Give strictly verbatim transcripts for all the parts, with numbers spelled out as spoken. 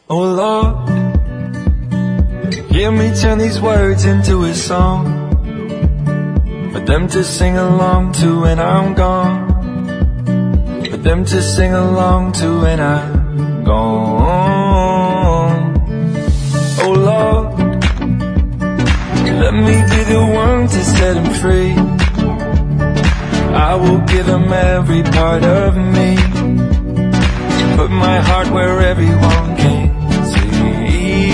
Oh Lord, hear me turn these words into a song for them to sing along to when I'm gone, for them to sing along to when I'm gone. Oh Lord, let me be the one to set them free. I will give them every part of me, put my heart where everyone can see.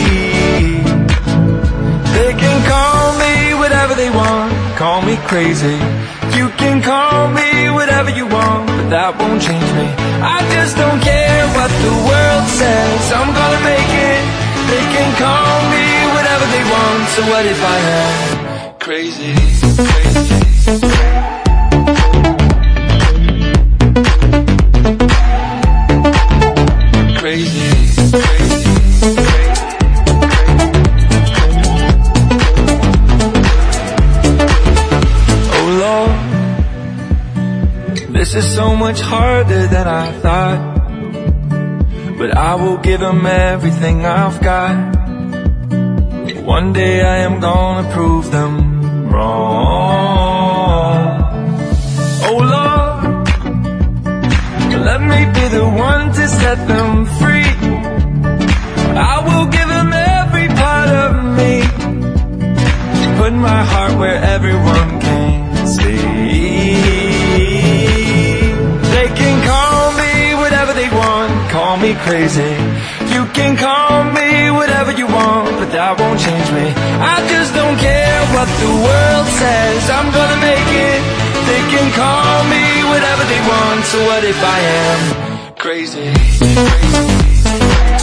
They can call me whatever they want, call me crazy. You can call me whatever you want, but that won't change me. I just don't care what the world says, I'm gonna make it. They can call me whatever they want, so what if I am crazy, crazy? Crazy, crazy, oh Lord, this is so much harder than I thought, but I will give them everything I've got. One day I am gonna prove them wrong. Oh Lord, let me be the one to set them free. I will give them every part of me, put my heart where everyone can see. They can call me whatever they want, call me crazy. You can call me whatever you want, but that won't change me. I just don't care what the world says, I'm gonna make it. They can call me whatever they want, so what if I am crazy, crazy?